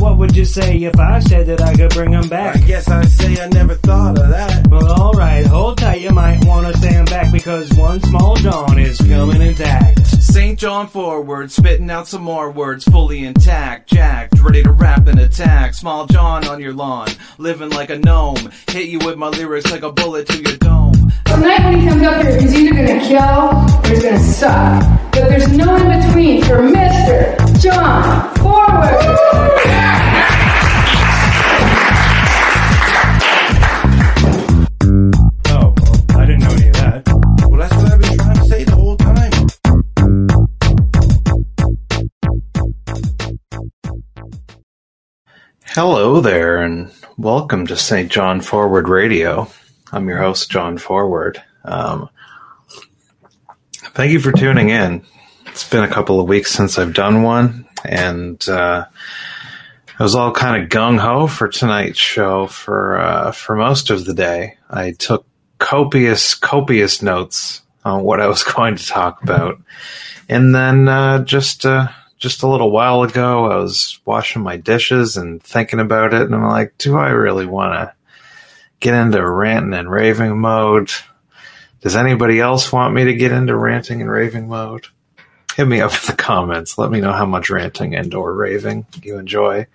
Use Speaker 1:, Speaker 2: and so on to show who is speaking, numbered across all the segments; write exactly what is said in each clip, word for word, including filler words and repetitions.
Speaker 1: what would you say if I said that I could bring them back?
Speaker 2: I guess I'd say I never thought of that.
Speaker 1: Well, alright, hold tight, you might want to stand back, because one small John is coming intact.
Speaker 3: Saint John forward, spitting out some more words, fully intact, jacked, ready to rap and attack. Small John on your lawn, living like a gnome, hit you with my lyrics like a bullet to your dome.
Speaker 4: Tonight when he comes up here, he's either gonna kill or he's gonna suck. But there's no in between for Mister John Forward.
Speaker 1: Oh, well, I didn't know any of that.
Speaker 2: Well, that's what I've been trying to say the whole time.
Speaker 5: Hello there, and welcome to Saint John Forward Radio. I'm your host, John Forward. Um, thank you for tuning in. It's been a couple of weeks since I've done one, and uh, I was all kind of gung-ho for tonight's show for uh, for most of the day. I took copious, copious notes on what I was going to talk about, and then uh, just uh, just a little while ago, I was washing my dishes and thinking about it, and I'm like, do I really want to get into ranting and raving mode? Does anybody else want me to get into ranting and raving mode? Hit me up in the comments. Let me know how much ranting and or raving you enjoy.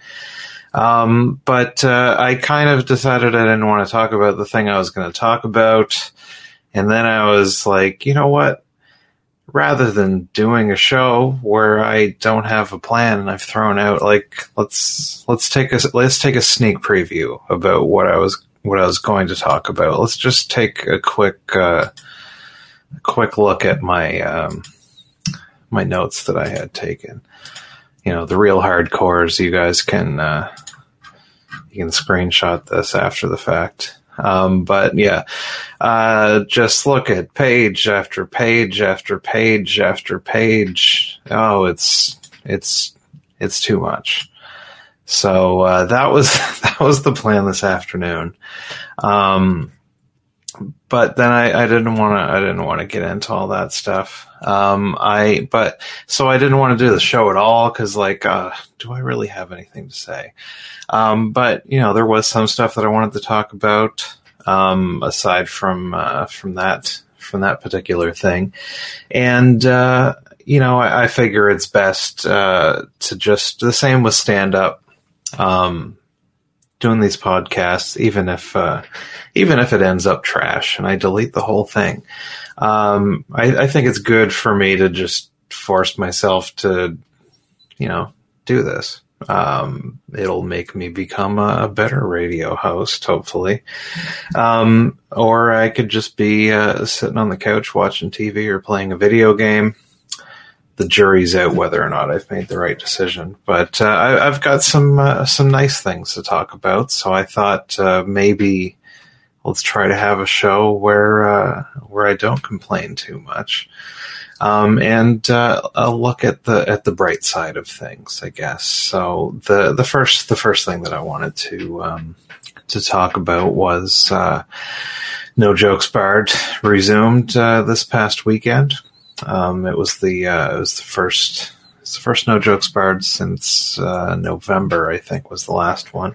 Speaker 5: Um, but uh, I kind of decided I didn't want to talk about the thing I was going to talk about. And then I was like, you know what? Rather than doing a show where I don't have a plan and I've thrown out, like, let's let's take a let's take a sneak preview about what I was what I was going to talk about. Let's just take a quick uh, a quick look at my um, my notes that I had taken. You know, the real hardcores. You guys can uh, you can screenshot this after the fact. Um, but yeah, uh, just look at page after page after page after page. Oh, it's it's it's too much. So uh, that was that was the plan this afternoon. Um, but then I, I didn't want to I didn't want to get into all that stuff. Um, I but so I didn't want to do the show at all because, like, uh, do I really have anything to say? Um, but you know, there was some stuff that I wanted to talk about um, aside from uh, from that from that particular thing, and uh, you know, I, I figure it's best uh, to just the same with stand up. Um, doing these podcasts, even if uh, even if it ends up trash and I delete the whole thing, um, I, I think it's good for me to just force myself to, you know, do this. Um, it'll make me become a, a better radio host, hopefully. Um, or I could just be uh, sitting on the couch watching T V or playing a video game. The jury's out whether or not I've made the right decision, but uh, I, I've got some uh, some nice things to talk about. So I thought uh, maybe let's try to have a show where uh, where I don't complain too much, um, and uh, I'll look at the at the bright side of things, I guess. So the the first the first thing that I wanted to um, to talk about was uh, No Jokes Barred resumed uh, this past weekend. Um, it was the uh, it was the first it's the first No Jokes Barred since uh, November, I think, was the last one.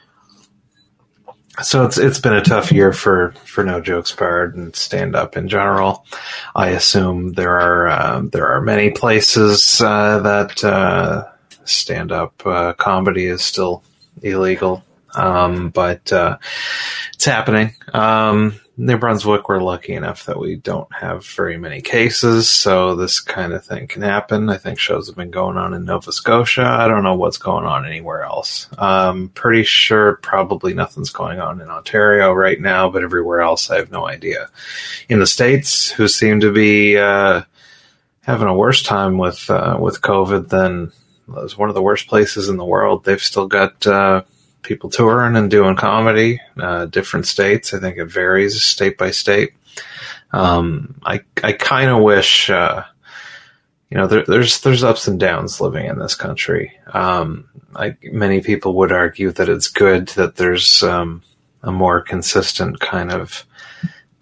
Speaker 5: So it's it's been a tough year for, for No Jokes Barred and stand up in general. I assume there are uh, there are many places uh, that uh, stand up uh, comedy is still illegal, um, but uh, it's happening. Um, New Brunswick, we're lucky enough that we don't have very many cases, so this kind of thing can happen. I think shows have been going on in Nova Scotia. I don't know what's going on anywhere else. Um, pretty sure probably nothing's going on in Ontario right now, but everywhere else I have no idea. In the States, who seem to be uh, having a worse time with uh, with COVID than it was one of the worst places in the world, they've still got Uh, people touring and doing comedy, uh, different states. I think it varies state by state. Um, I I kind of wish, uh, you know, there, there's there's ups and downs living in this country. Um, I, many people would argue that it's good that there's um, a more consistent kind of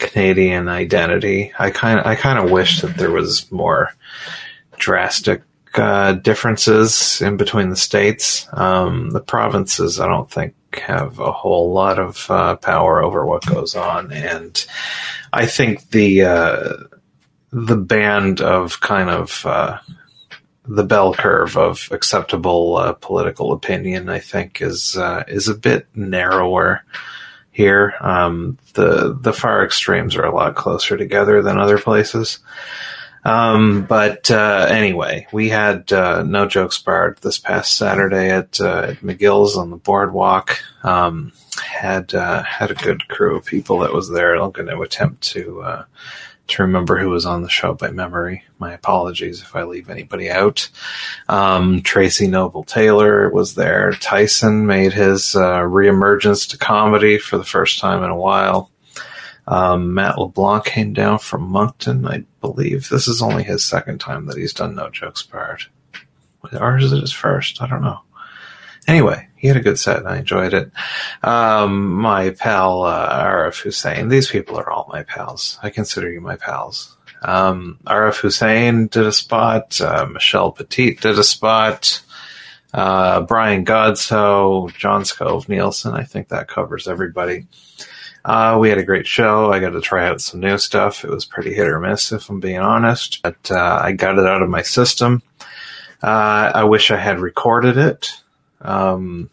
Speaker 5: Canadian identity. I kind of I kind of wish that there was more drastic uh, differences in between the states. Um, the provinces, I don't think, have a whole lot of uh, power over what goes on, and I think the uh, the band of kind of uh, the bell curve of acceptable uh, political opinion, I think, is uh, is a bit narrower here. Um, the the far extremes are a lot closer together than other places. Um, but uh, anyway, we had uh, No Jokes Barred this past Saturday at, uh, at McGill's on the boardwalk. Um, had uh, had a good crew of people that was there. I'm going to attempt to uh, to remember who was on the show by memory. My apologies if I leave anybody out. Um, Tracy Noble Taylor was there. Tyson made his uh, reemergence to comedy for the first time in a while. Um, Matt LeBlanc came down from Moncton. I believe this is only his second time that he's done No Jokes Barred. Or is it his first? I don't know. Anyway, he had a good set. I enjoyed it. Um, my pal, uh, Arif Hussein. These people are all my pals. I consider you my pals. Um, Arif Hussein did a spot. Uh, Michelle Petit did a spot. Uh, Brian Godso, John Scove Nielsen. I think that covers everybody. Uh, we had a great show. I got to try out some new stuff. It was pretty hit or miss, if I'm being honest. But uh, I got it out of my system. Uh, I wish I had recorded it um,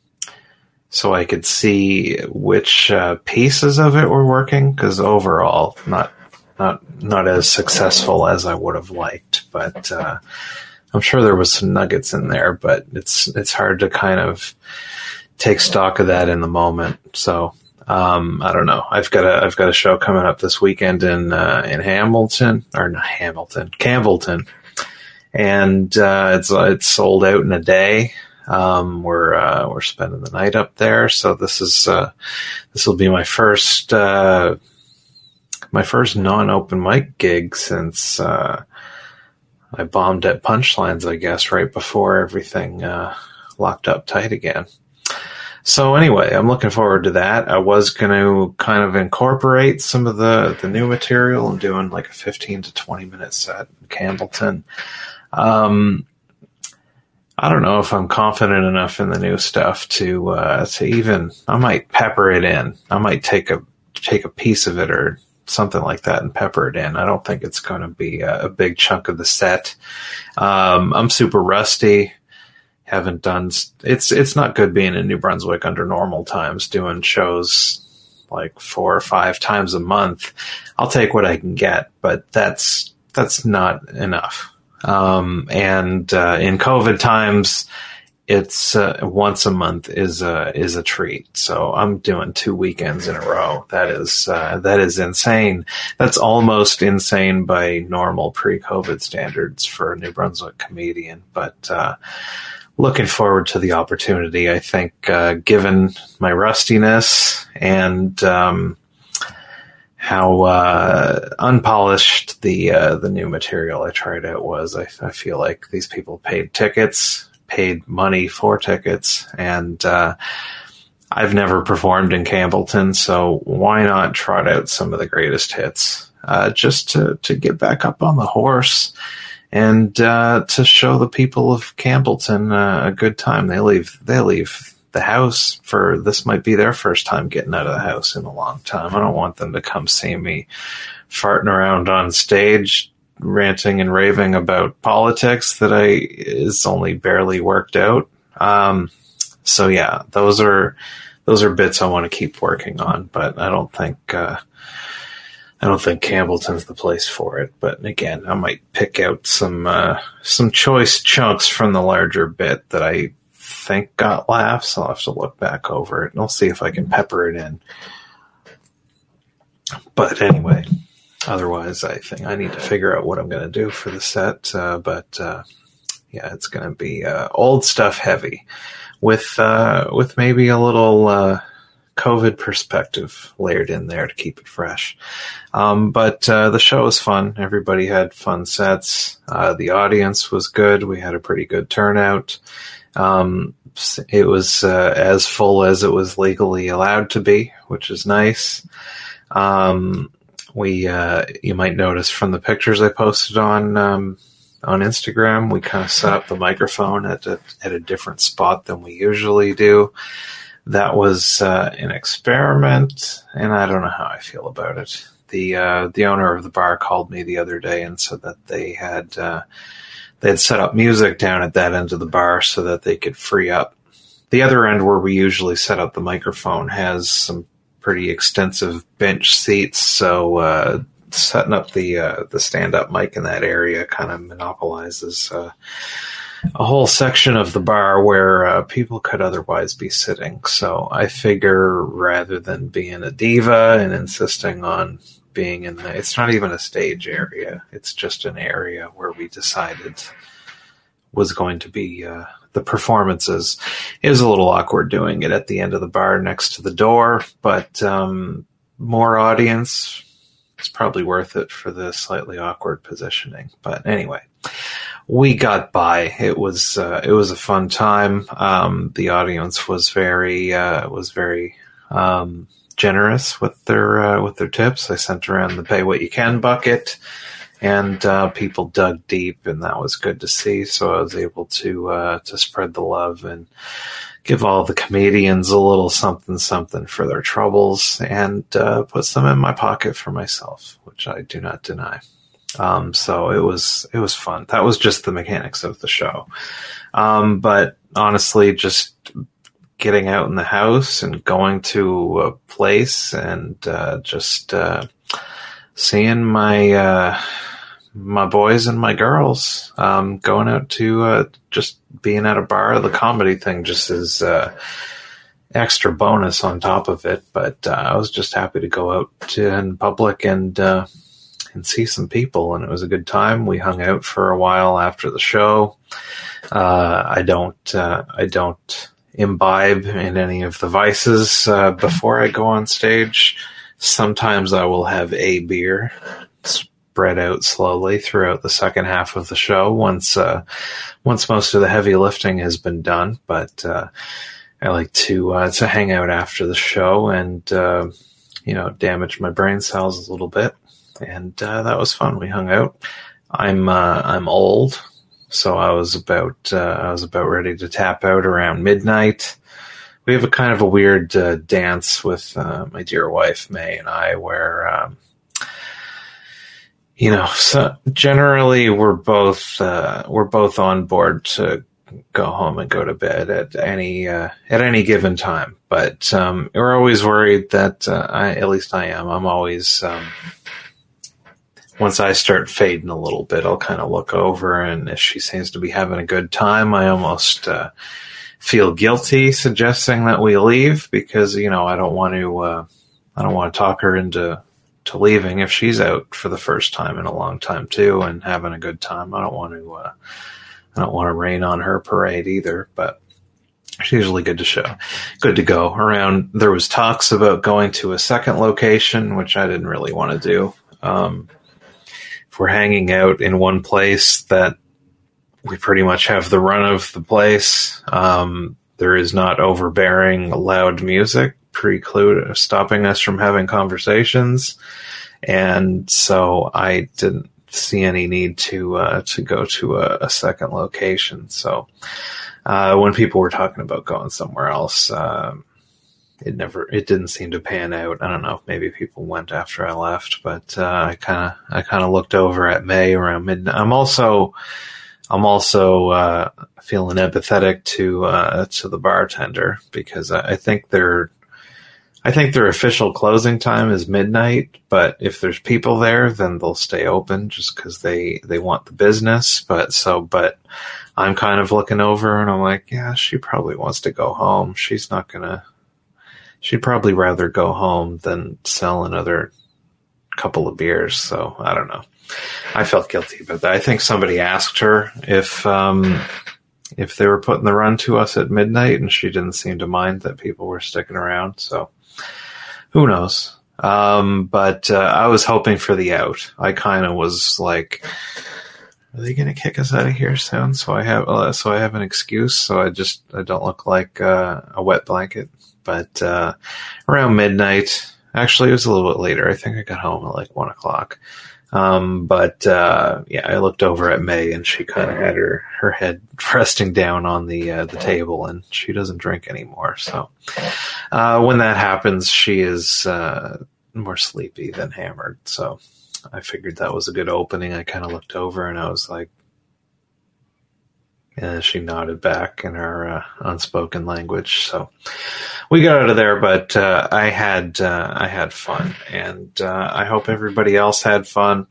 Speaker 5: so I could see which uh, pieces of it were working. Because overall, not not not as successful as I would have liked. But uh, I'm sure there was some nuggets in there. But it's it's hard to kind of take stock of that in the moment. So. Um, I don't know. I've got a I've got a show coming up this weekend in uh, in Hamilton or not Hamilton, Campbellton, and uh, it's it's sold out in a day. Um, we're uh, we're spending the night up there, so this is uh, this will be my first uh, my first non-open mic gig since uh, I bombed at Punchlines, I guess, right before everything uh, locked up tight again. So anyway, I'm looking forward to that. I was going to kind of incorporate some of the, the new material and doing like a fifteen to twenty minute set in Campbellton. Um, I don't know if I'm confident enough in the new stuff to uh, to even. I might pepper it in. I might take a take a piece of it or something like that and pepper it in. I don't think it's going to be a, a big chunk of the set. Um, I'm super rusty. Haven't done it's it's not good being in New Brunswick under normal times doing shows like four or five times a month. I'll take what I can get, but that's that's not enough. Um, and uh, in COVID times, it's uh, once a month is a is a treat. So I'm doing two weekends in a row. That is uh, that is insane. That's almost insane by normal pre-COVID standards for a New Brunswick comedian, but. Uh, Looking forward to the opportunity. I think, uh, given my rustiness and um, how uh, unpolished the uh, the new material I tried out was, I, I feel like these people paid tickets, paid money for tickets, and uh, I've never performed in Campbellton, so why not trot out some of the greatest hits uh, just to to get back up on the horse. And uh, to show the people of Campbellton uh, a good time. They leave they leave the house for this might be their first time getting out of the house in a long time. I don't want them to come see me farting around on stage, ranting and raving about politics that I is only barely worked out. Um, so yeah, those are those are bits I want to keep working on, but I don't think. Uh, I don't think Campbellton's the place for it, but again, I might pick out some uh, some choice chunks from the larger bit that I think got laughs. I'll have to look back over it, and I'll see if I can pepper it in. But anyway, otherwise, I think I need to figure out what I'm going to do for the set. Uh, but uh, yeah, it's going to be uh, old stuff heavy, with uh, with maybe a little. Uh, COVID perspective layered in there to keep it fresh. Um, but uh, the show was fun. Everybody had fun sets. Uh, the audience was good. We had a pretty good turnout. Um, it was uh, as full as it was legally allowed to be, which is nice. Um, we, uh, you might notice from the pictures I posted on um, on Instagram. We kind of set up the microphone at a, at a different spot than we usually do. That was uh, an experiment, and I don't know how I feel about it. The uh, the owner of the bar called me the other day and said that they had uh, they had set up music down at that end of the bar so that they could free up. The other end where we usually set up the microphone has some pretty extensive bench seats, so uh, setting up the uh, the stand-up mic in that area kind of monopolizes uh, a whole section of the bar where uh, people could otherwise be sitting. So I figure rather than being a diva and insisting on being in the, it's not even a stage area. It's just an area where we decided was going to be uh, the performances. It was a little awkward doing it at the end of the bar next to the door, but um, more audience, it's probably worth it for the slightly awkward positioning. But anyway, we got by. It was uh, it was a fun time. Um, the audience was very uh, was very um, generous with their uh, with their tips. I sent around the pay what you can bucket, and uh, people dug deep, and that was good to see. So I was able to uh, to spread the love and give all the comedians a little something something for their troubles, and uh, put some in my pocket for myself, which I do not deny. Um, so it was, it was fun. That was just the mechanics of the show. Um, but honestly, just getting out in the house and going to a place and, uh, just, uh, seeing my, uh, my boys and my girls, um, going out to, uh, just being at a bar. The comedy thing just is, uh, extra bonus on top of it. But, uh, I was just happy to go out to, in public and, uh, and see some people, and it was a good time. We hung out for a while after the show. Uh, I don't, uh, I don't imbibe in any of the vices uh, before I go on stage. Sometimes I will have a beer spread out slowly throughout the second half of the show once, uh, once most of the heavy lifting has been done. But uh, I like to uh, to hang out after the show and uh, you know, damage my brain cells a little bit. And uh, that was fun. We hung out. I'm uh, I'm old, so I was about uh, I was about ready to tap out around midnight. We have a kind of a weird uh, dance with uh, my dear wife May and I, where um, you know, so generally we're both uh, we're both on board to go home and go to bed at any uh, at any given time. But um, we're always worried that uh, I, at least I am. I'm always um, once I start fading a little bit, I'll kind of look over, and if she seems to be having a good time, I almost uh, feel guilty suggesting that we leave because, you know, I don't want to, uh, I don't want to talk her into to leaving if she's out for the first time in a long time too and having a good time. I don't want to, uh, I don't want to rain on her parade either, but it's usually good to show, good to go around. There was talks about going to a second location, which I didn't really want to do. Um, If we're hanging out in one place that we pretty much have the run of the place, um, there is not overbearing loud music preclude stopping us from having conversations, and so I didn't see any need to uh, to go to a, a second location. So uh, when people were talking about going somewhere else, um, It never, it didn't seem to pan out. I don't know if maybe people went after I left, but uh, I kind of, I kind of looked over at May around midnight. I'm also, I'm also uh, feeling empathetic to uh, to the bartender because I, I think their, I think their official closing time is midnight. But if there's people there, then they'll stay open just because they they want the business. But so, but I'm kind of looking over and I'm like, yeah, she probably wants to go home. She's not gonna. She'd probably rather go home than sell another couple of beers. So I don't know. I felt guilty about that. I think somebody asked her if um, if they were putting the run to us at midnight, and she didn't seem to mind that people were sticking around. So who knows? Um, but uh, I was hoping for the out. I kind of was like, are they going to kick us out of here soon? So I have uh, so I have an excuse. So I just I don't look like uh, a wet blanket. But uh, around midnight, actually it was a little bit later. I think I got home at like one o'clock. Um, but uh, yeah, I looked over at May, and she kind of had her, her head resting down on the uh, the table, and she doesn't drink anymore. So uh, when that happens, she is uh, more sleepy than hammered. So I figured that was a good opening. I kind of looked over, and I was like, and she nodded back in her uh, unspoken language. So we got out of there, but uh, I had uh, I had fun, and uh, I hope everybody else had fun.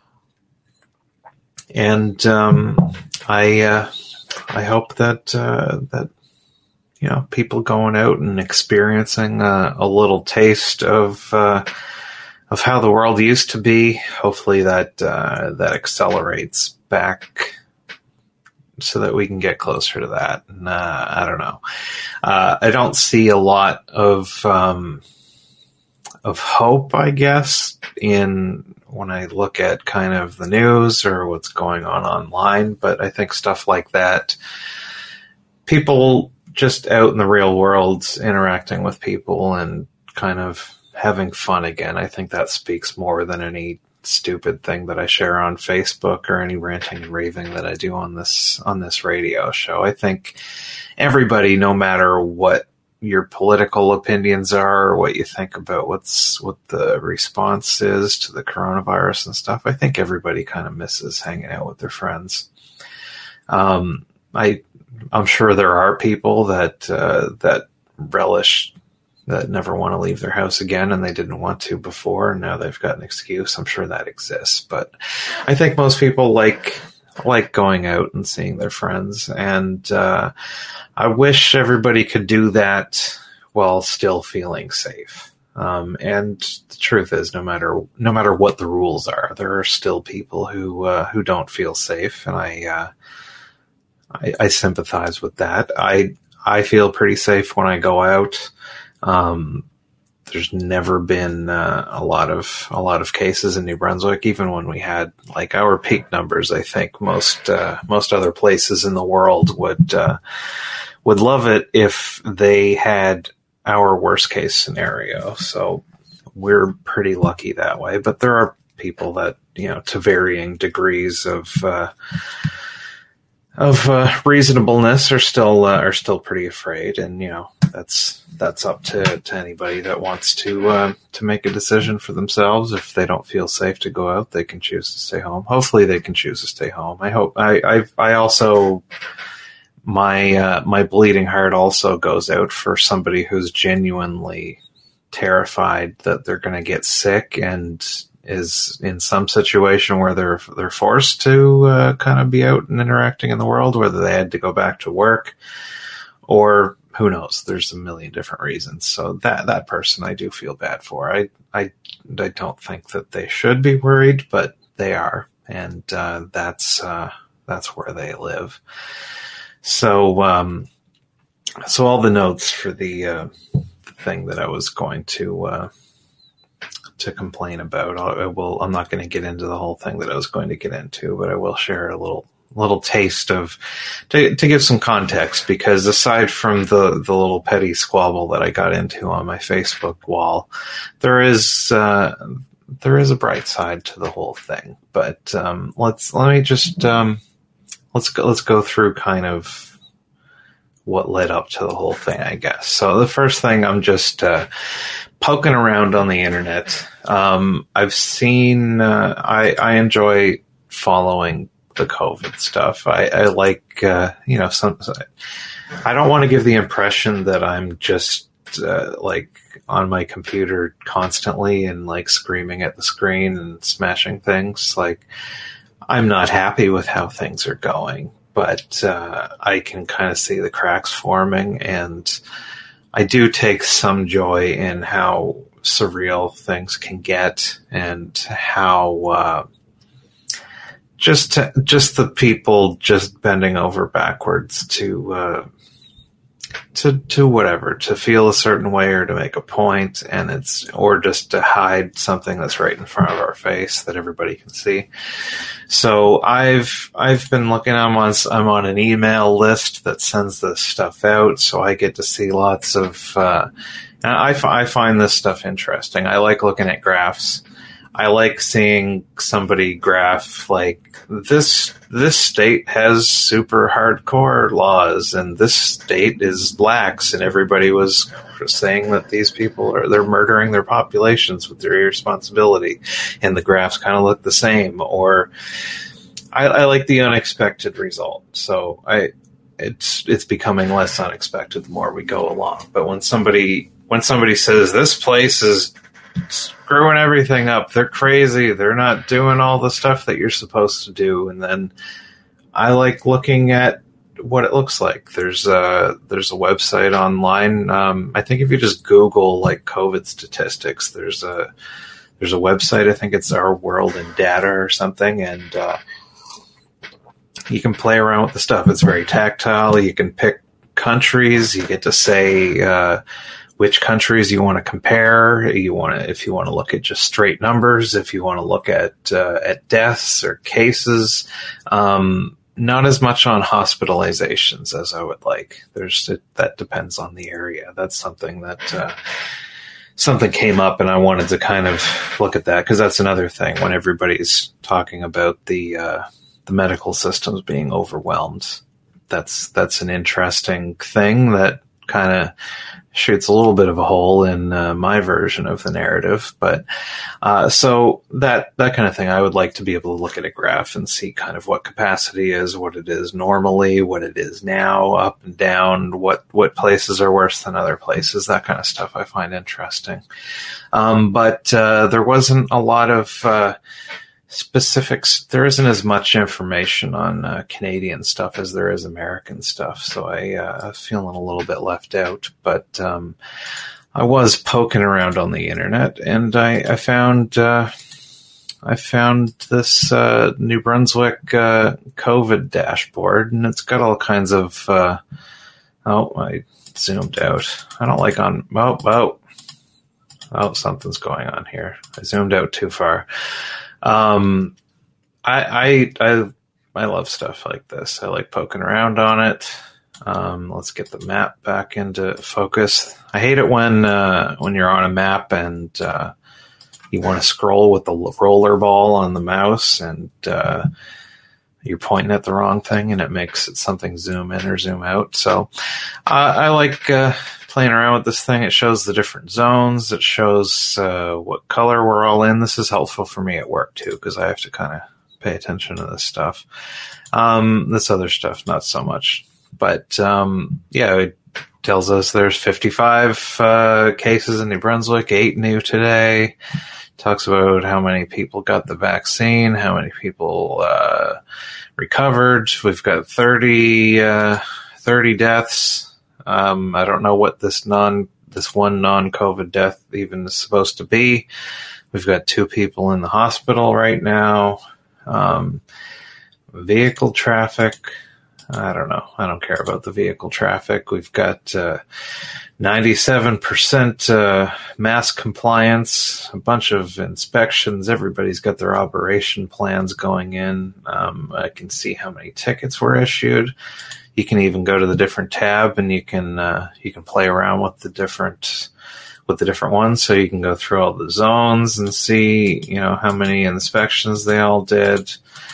Speaker 5: And um, I uh, I hope that uh, that you know people going out and experiencing uh, a little taste of uh, of how the world used to be. Hopefully that uh, that accelerates back, so that we can get closer to that. And, uh, I don't know. Uh, I don't see a lot of um, of hope, I guess, in when I look at kind of the news or what's going on online. But I think stuff like that, people just out in the real world interacting with people and kind of having fun again, I think that speaks more than any stupid thing that I share on Facebook or any ranting and raving that I do on this on this radio show. I think everybody, no matter what your political opinions are or what you think about what's what the response is to the coronavirus and stuff, I think everybody kind of misses hanging out with their friends. Um, I I'm sure there are people that uh, that relish that never want to leave their house again, and they didn't want to before, and now they've got an excuse. I'm sure that exists, but I think most people like like going out and seeing their friends, and uh, I wish everybody could do that while still feeling safe. Um, and the truth is, no matter no matter what the rules are, there are still people who uh, who don't feel safe, and I, uh, I I sympathize with that. I I feel pretty safe when I go out. Um, there's never been uh, a lot of a lot of cases in New Brunswick, even when we had like our peak numbers. I think most uh, most other places in the world would uh, would love it if they had our worst case scenario. So we're pretty lucky that way. But there are people that, you know, to varying degrees of uh, of uh, reasonableness are still uh, are still pretty afraid, and you know that's that's up to, to anybody that wants to uh, to make a decision for themselves. If they don't feel safe to go out, they can choose to stay home. Hopefully, they can choose to stay home. I hope. I I, I also my uh, my bleeding heart also goes out for somebody who's genuinely terrified that they're going to get sick and is in some situation where they're they're forced to uh, kind of be out and interacting in the world, whether they had to go back to work or who knows. There's a million different reasons. So that that person I do feel bad for. I I, I don't think that they should be worried, but they are, and uh, that's uh, that's where they live. So um, so all the notes for the, uh, the thing that I was going to. Uh, to complain about. I will, I'm not going to get into the whole thing that I was going to get into, but I will share a little, little taste of, to, to give some context, because aside from the, the little petty squabble that I got into on my Facebook wall, there is, uh, there is a bright side to the whole thing. But, um, let's, let me just, um, let's go, let's go through kind of what led up to the whole thing, I guess. So the first thing, I'm just, uh, poking around on the internet. Um, I've seen, uh, I, I enjoy following the COVID stuff. I, I like, uh, you know, some, I don't want to give the impression that I'm just, uh, like on my computer constantly and like screaming at the screen and smashing things. Like, I'm not happy with how things are going, but, uh, I can kind of see the cracks forming, and I do take some joy in how surreal things can get, and how uh, just to, just the people just bending over backwards to uh, to to whatever, to feel a certain way or to make a point, and it's or just to hide something that's right in front of our face that everybody can see. So I've I've been looking. I'm on I'm on an email list that sends this stuff out, so I get to see lots of. Uh, I I find this stuff interesting. I like looking at graphs. I like seeing somebody graph like this. This state has super hardcore laws, and this state is lax, and everybody was saying that these people are they're murdering their populations with their irresponsibility, and the graphs kind of look the same. Or I, I like the unexpected result, so I it's it's becoming less unexpected the more we go along. But when somebody when somebody says this place is screwing everything up, they're crazy, they're not doing all the stuff that you're supposed to do, and then I like looking at what it looks like. There's a there's a website online. Um, I think if you just Google like COVID statistics, there's a there's a website. I think it's Our World in Data or something, and uh, you can play around with the stuff. It's very tactile. You can pick countries. You get to say uh, which countries you want to compare. You want to, if you want to look at just straight numbers, if you want to look at uh, at deaths or cases. Um, not as much on hospitalizations as I would like. There's it, that depends on the area. That's something that uh, something came up, and I wanted to kind of look at that because that's another thing when everybody's talking about the uh, the medical systems being overwhelmed. That's that's an interesting thing that kind of shoots a little bit of a hole in uh, my version of the narrative. But uh, so that that kind of thing, I would like to be able to look at a graph and see kind of what capacity is, what it is normally, what it is now, up and down, what, what places are worse than other places, that kind of stuff I find interesting. Um, but uh, there wasn't a lot of uh, specifics. There isn't as much information on uh, Canadian stuff as there is American stuff, so I uh, feeling a little bit left out. But um, I was poking around on the internet, and I, I found uh, I found this uh, New Brunswick uh, COVID dashboard, and it's got all kinds of. Uh, oh, I zoomed out. I don't like on. Oh, oh, oh, something's going on here. I zoomed out too far. Um, I, I, I, I love stuff like this. I like poking around on it. Um, let's get the map back into focus. I hate it when, uh, when you're on a map and, uh, you want to scroll with the roller ball on the mouse and, uh, you're pointing at the wrong thing and it makes it something zoom in or zoom out. So, uh, I like, uh, playing around with this thing. It shows the different zones. It shows uh, what color we're all in. This is helpful for me at work too, because I have to kind of pay attention to this stuff. Um, this other stuff, not so much. But um, yeah, it tells us there's fifty-five uh, cases in New Brunswick, eight new today. Talks about how many people got the vaccine, how many people uh, recovered. We've got thirty, uh, thirty deaths. Um, I don't know what this non, this one non-COVID death even is supposed to be. We've got two people in the hospital right now. Um, vehicle traffic. I don't know. I don't care about the vehicle traffic. We've got, uh, ninety-seven percent, uh, mask compliance, a bunch of inspections. Everybody's got their operation plans going in. Um, I can see how many tickets were issued. You can even go to the different tab and you can uh, you can play around with the different with the different ones. So you can go through all the zones and see, you know, how many inspections they all did.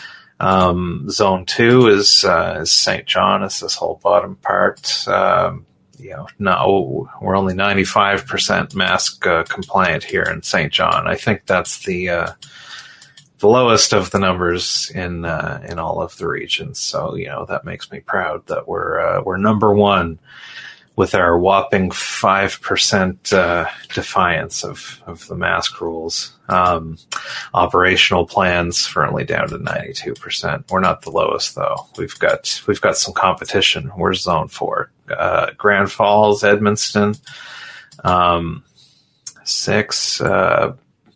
Speaker 5: Um, zone two is uh, is Saint John. It's this whole bottom part. Um, you know, no, we're only ninety-five percent mask uh, compliant here in Saint John. I think that's the uh, the lowest of the numbers in uh, in all of the regions. So, you know, that makes me proud that we're uh, we're number one with our whopping five percent uh, defiance of, of the mask rules. Um, operational plans currently down to ninety-two percent. We're not the lowest though. We've got we've got some competition. We're zone four. Uh, Grand Falls, Edmundston, um, six, uh,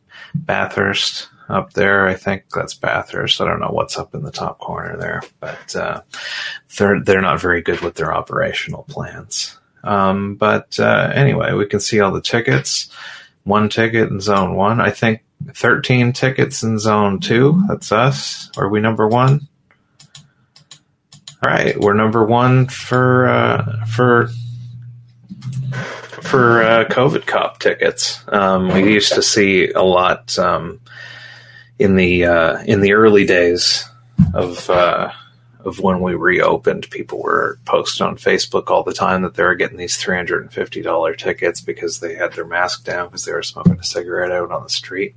Speaker 5: Bathurst. Up there, I think that's Bathurst. I don't know what's up in the top corner there, but uh, they're they're not very good with their operational plans. Um, but uh, anyway, we can see all the tickets. One ticket in zone one. I think thirteen tickets in zone two. That's us. Are we number one? All right, we're number one for uh, for. For uh, COVID cop tickets. Um, we used to see a lot. Um, in the uh, in the early days of uh, of when we reopened, people were posting on Facebook all the time that they were getting these three hundred fifty dollars tickets because they had their mask down because they were smoking a cigarette out on the street.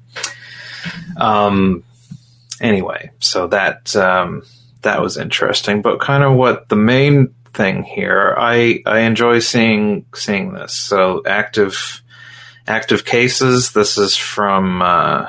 Speaker 5: Um. Anyway, so that um, that was interesting, but kind of what the main thing here, I I enjoy seeing seeing this. So active active cases. This is from uh,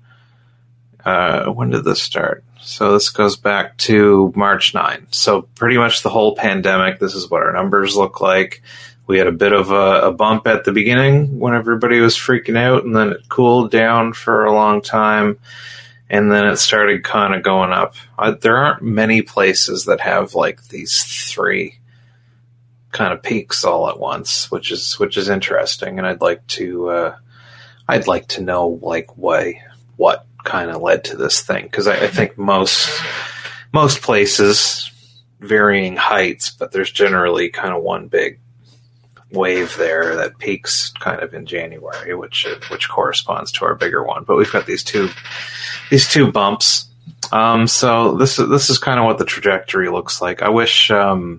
Speaker 5: uh, when did this start? So this goes back to March ninth. So pretty much the whole pandemic. This is what our numbers look like. We had a bit of a, a bump at the beginning when everybody was freaking out, and then it cooled down for a long time. And then it started kind of going up. Uh, there aren't many places that have like these three kind of peaks all at once, which is which is interesting. And I'd like to uh, I'd like to know like why what kind of led to this thing, because I, I think most most places varying heights, but there's generally kind of one big wave there that peaks kind of in January, which which corresponds to our bigger one. But we've got these two these two bumps. Um, so this is this is kind of what the trajectory looks like. I wish um,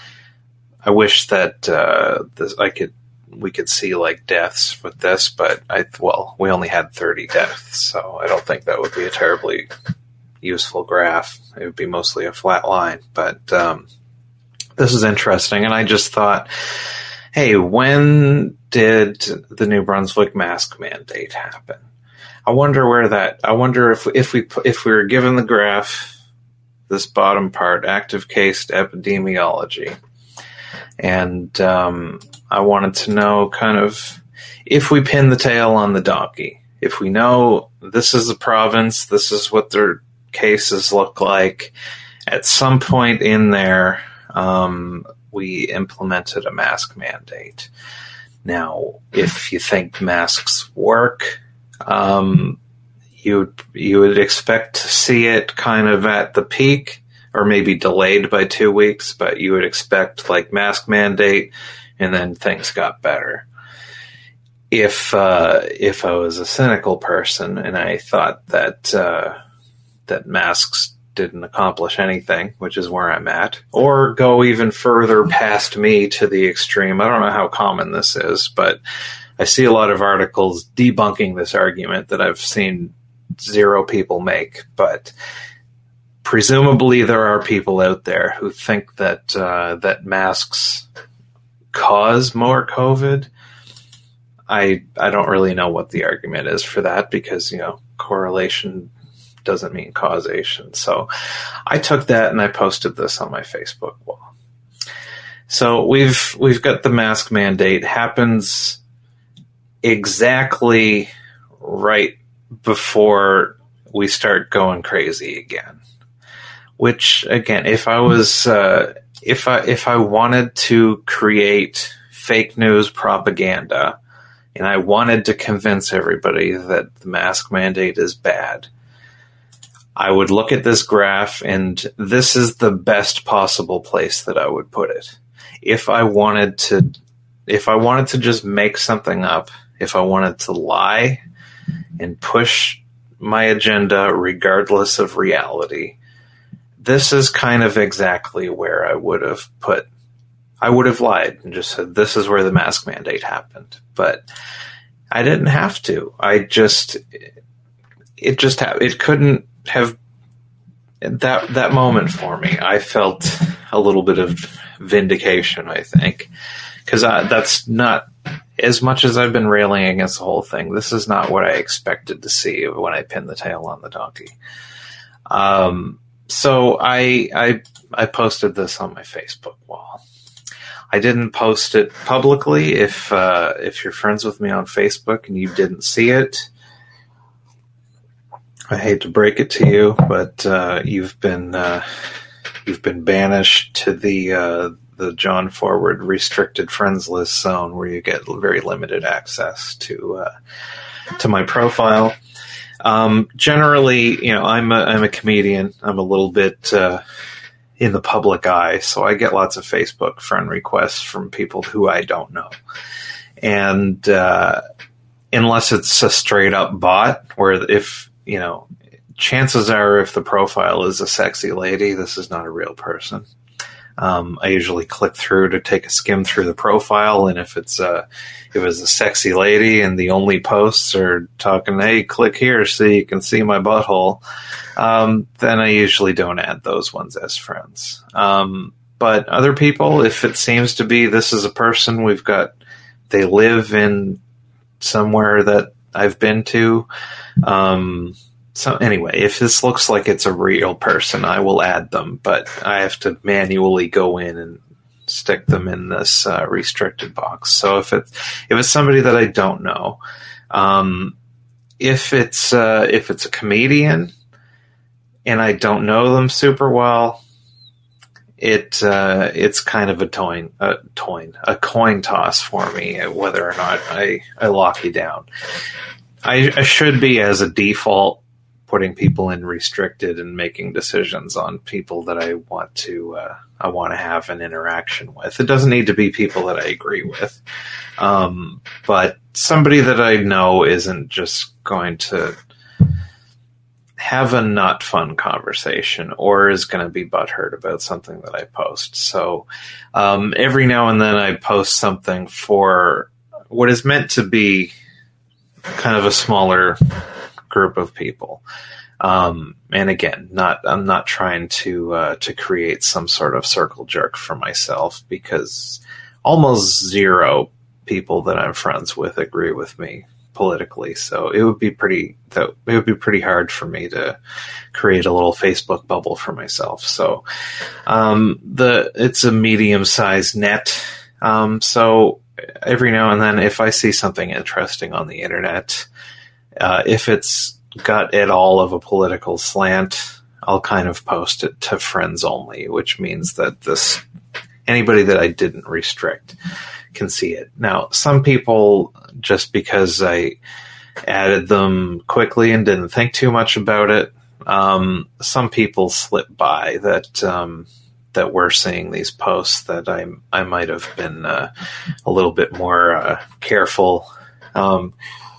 Speaker 5: I wish that uh, this, I could we could see like deaths with this, but I well we only had thirty deaths, so I don't think that would be a terribly useful graph. It would be mostly a flat line. But um, this is interesting, and I just thought, hey, when did the New Brunswick mask mandate happen? I wonder where that. I wonder if if we if we were given the graph, this bottom part, active case epidemiology, and um, I wanted to know kind of if we pin the tail on the donkey. If we know this is the province, this is what their cases look like. At some point in there, um, we implemented a mask mandate. Now, if you think masks work, um, you you would expect to see it kind of at the peak, or maybe delayed by two weeks. But you would expect like mask mandate, and then things got better. If uh, if I was a cynical person and I thought that uh, that masks didn't accomplish anything, which is where I'm at, or go even further past me to the extreme. I don't know how common this is, but I see a lot of articles debunking this argument that I've seen zero people make. But presumably there are people out there who think that uh, that masks cause more COVID. I I don't really know what the argument is for that, because, you know, correlation doesn't mean causation. So I took that and I posted this on my Facebook wall. So we've we've got the mask mandate happens exactly right before we start going crazy again. Which, again, if I was uh, if I if I wanted to create fake news propaganda and I wanted to convince everybody that the mask mandate is bad, I would look at this graph, and this is the best possible place that I would put it. If I wanted to, if I wanted to just make something up, if I wanted to lie and push my agenda regardless of reality, this is kind of exactly where I would have put. I would have lied and just said, this is where the mask mandate happened. But I didn't have to. I just, it just, ha- it couldn't have that that moment for me. I felt a little bit of vindication, I think, because that's not, as much as I've been railing against the whole thing, this is not what I expected to see when I pinned the tail on the donkey. Um, so I I I posted this on my Facebook wall. I didn't post it publicly. If uh, if you're friends with me on Facebook and you didn't see it, I hate to break it to you, but uh, you've been uh, you've been banished to the uh, the John Forward restricted friends list zone, where you get very limited access to uh, to my profile. Um, generally, you know, I'm a I'm a comedian. I'm a little bit uh, in the public eye, so I get lots of Facebook friend requests from people who I don't know, and uh, unless it's a straight up bot, where if you know, chances are, if the profile is a sexy lady, this is not a real person. Um, I usually click through to take a skim through the profile, and if it's a, if it's a sexy lady and the only posts are talking, hey, click here so you can see my butthole, um, then I usually don't add those ones as friends. Um, but other people, if it seems to be this is a person we've got, they live in somewhere that I've been to, um, so anyway, if this looks like it's a real person, I will add them, but I have to manually go in and stick them in this uh, restricted box. So if it's if it's somebody that I don't know, um, if it's uh, if it's a comedian and I don't know them super well, it uh, it's kind of a coin a coin a coin toss for me whether or not I I lock you down. I, I should be, as a default, putting people in restricted and making decisions on people that I want to uh, I want to have an interaction with. It doesn't need to be people that I agree with, um, but somebody that I know isn't just going to have a not fun conversation or is going to be butthurt about something that I post. So um, every now and then I post something for what is meant to be kind of a smaller group of people. Um, and again, not, I'm not trying to, uh, to create some sort of circle jerk for myself, because almost zero people that I'm friends with agree with me politically. So it would be pretty, that it would be pretty hard for me to create a little Facebook bubble for myself. So, um, the, it's a medium sized net. Um, so every now and then, if I see something interesting on the internet, uh, if it's got at all of a political slant, I'll kind of post it to friends only, which means that this anybody that I didn't restrict can see it. Now, some people, just because I added them quickly and didn't think too much about it, um, some people slip by that um, that were seeing these posts that I I might have been uh, a little bit more uh, careful. Um,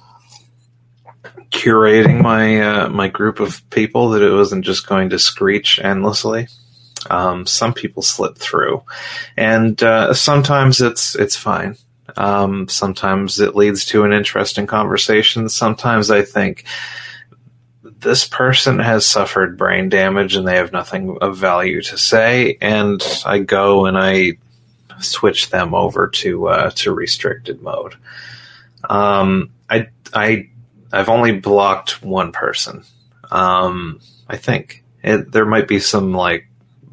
Speaker 5: curating my uh, my group of people, that it wasn't just going to screech endlessly. Um, some people slip through, and uh, sometimes it's it's fine. Um, sometimes it leads to an interesting conversation. Sometimes I think this person has suffered brain damage and they have nothing of value to say, and I go and I switch them over to uh, to restricted mode. Um, I I. I've only blocked one person. Um, I think it, there might be some like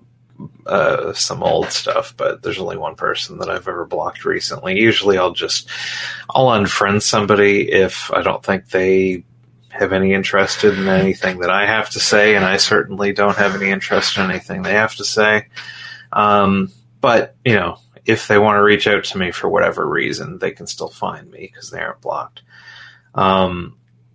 Speaker 5: uh, some old stuff, but there's only one person that I've ever blocked recently. Usually, I'll just I'll unfriend somebody if I don't think they have any interest in anything that I have to say, and I certainly don't have any interest in anything they have to say. Um, but you know, if they want to reach out to me for whatever reason, they can still find me because they aren't blocked. Um,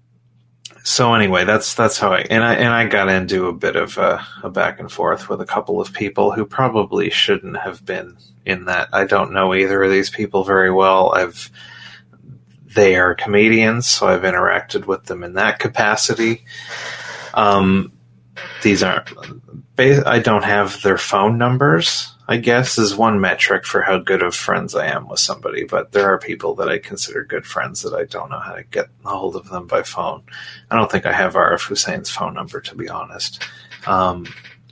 Speaker 5: So anyway, that's that's how I and I and I got into a bit of a, a back and forth with a couple of people who probably shouldn't have been in that. I don't know either of these people very well. I've they are comedians, so I've interacted with them in that capacity. Um, these aren't. I don't have their phone numbers, I guess, is one metric for how good of friends I am with somebody. But there are people that I consider good friends that I don't know how to get a hold of them by phone. I don't think I have Arif Hussein's phone number, to be honest. Um,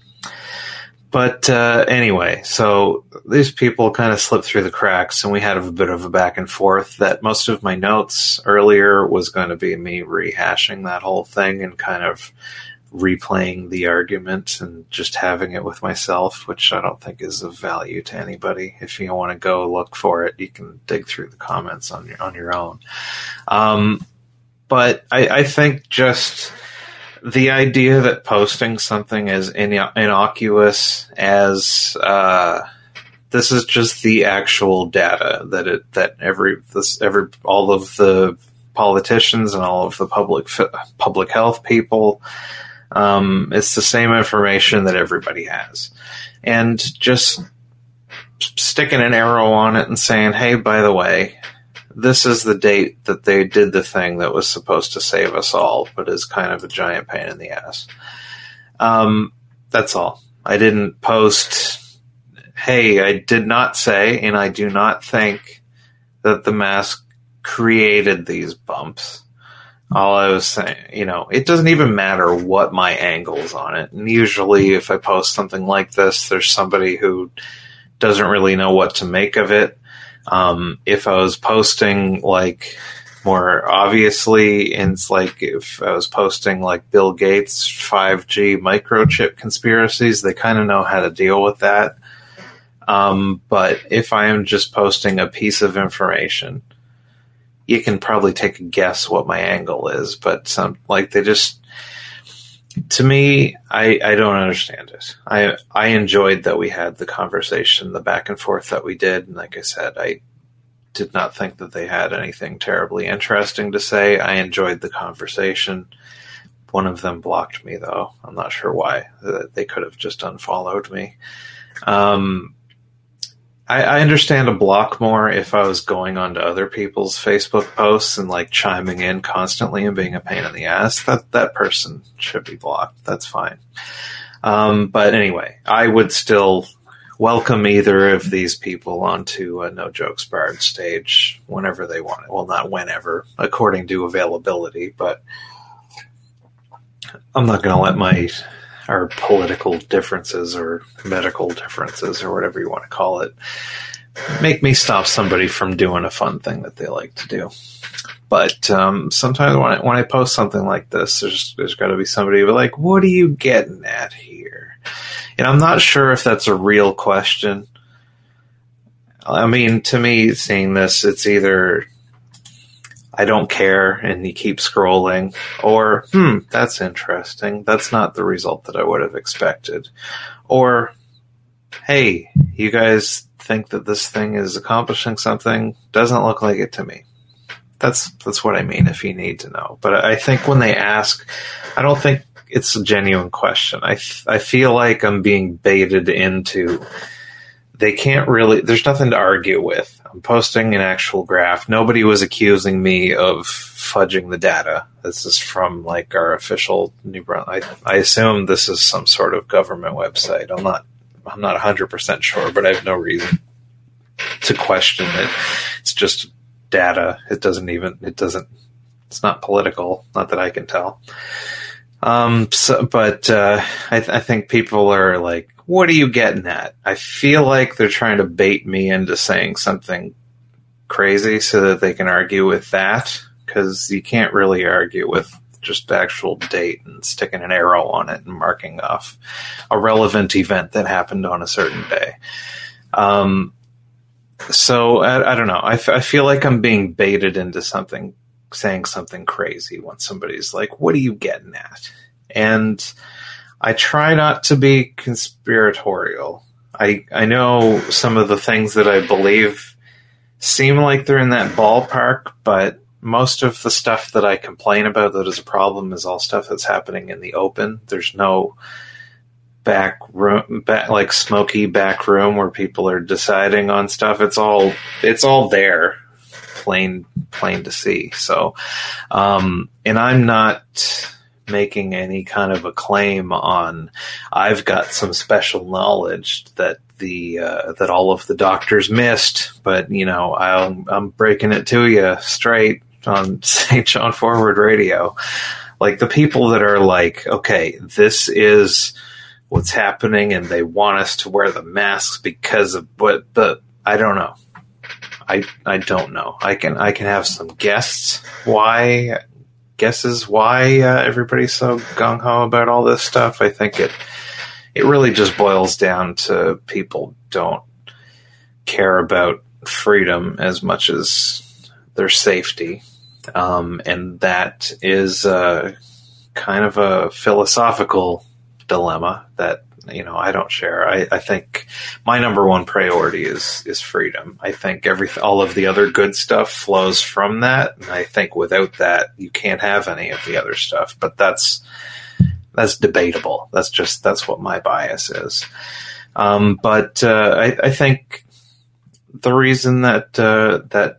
Speaker 5: but uh, anyway, so these people kind of slipped through the cracks, and we had a bit of a back and forth that most of my notes earlier was going to be me rehashing that whole thing and kind of replaying the argument and just having it with myself, which I don't think is of value to anybody. If you want to go look for it, you can dig through the comments on your on your own. Um, but I, I think just the idea that posting something as in- innocuous as uh, this is just the actual data that it that every this every all of the politicians and all of the public public health people. Um, it's the same information that everybody has. And just sticking an arrow on it and saying, hey, by the way, this is the date that they did the thing that was supposed to save us all, but is kind of a giant pain in the ass. Um, that's all. I didn't post, hey, I did not say, and I do not think that the mask created these bumps. All I was saying, you know, it doesn't even matter what my angle's on it. And usually if I post something like this, there's somebody who doesn't really know what to make of it. Um, if I was posting like more obviously, and it's like if I was posting like Bill Gates five G microchip conspiracies, they kind of know how to deal with that. Um, but if I am just posting a piece of information, you can probably take a guess what my angle is, but some like they just, to me, I, I don't understand it. I I enjoyed that we had the conversation, the back and forth that we did. And like I said, I did not think that they had anything terribly interesting to say. I enjoyed the conversation. One of them blocked me, though. I'm not sure why. They could have just unfollowed me. Um, I, I understand a block more if I was going on to other people's Facebook posts and like chiming in constantly and being a pain in the ass. That that person should be blocked. That's fine. Um, but anyway, I would still welcome either of these people onto a No Jokes Barred stage whenever they want it. Well, not whenever, according to availability, but I'm not going to let my our political differences or medical differences or whatever you want to call it make me stop somebody from doing a fun thing that they like to do. But um, sometimes when I, when I post something like this, there's there's got to be somebody who's like, what are you getting at here? And I'm not sure if that's a real question. I mean, to me, seeing this, it's either I don't care and you keep scrolling, or, hmm, that's interesting. That's not the result that I would have expected. Or, hey, you guys think that this thing is accomplishing something? Doesn't look like it to me. That's that's what I mean if you need to know. But I think when they ask, I don't think it's a genuine question. I, f- I feel like I'm being baited into, they can't really, there's nothing to argue with. I'm posting an actual graph. Nobody was accusing me of fudging the data. This is from like our official New Brunswick. I, I assume this is some sort of government website. I'm not, I'm not one hundred percent sure, but I have no reason to question it. It's just data. It doesn't even, it doesn't, it's not political. Not that I can tell. Um, so, but, uh, I, th- I think people are like, what are you getting at? I feel like they're trying to bait me into saying something crazy so that they can argue with that, because you can't really argue with just the actual date and sticking an arrow on it and marking off a relevant event that happened on a certain day. Um, so I, I don't know. I, f- I feel like I'm being baited into something, saying something crazy when somebody's like, what are you getting at? And I try not to be conspiratorial. I I know some of the things that I believe seem like they're in that ballpark, but most of the stuff that I complain about that is a problem is all stuff that's happening in the open. There's no back room, back, like smoky back room where people are deciding on stuff. It's all it's all there, plain plain to see. So, um, and I'm not making any kind of a claim on I've got some special knowledge that the uh, that all of the doctors missed, but you know I'll, I'm breaking it to you straight on Saint John Forward Radio. Like the people that are like, okay, this is what's happening, and they want us to wear the masks because of what. But I don't know. I I don't know. I can I can have some guesses why. guesses why uh, everybody's so gung-ho about all this stuff. I think it it really just boils down to people don't care about freedom as much as their safety. Um, and that is uh, kind of a philosophical dilemma that, you know, I don't share. I, I think my number one priority is is freedom. I think every all of the other good stuff flows from that, and I think without that, you can't have any of the other stuff. But that's that's debatable. That's just that's what my bias is. Um, but uh, I, I think the reason that uh, that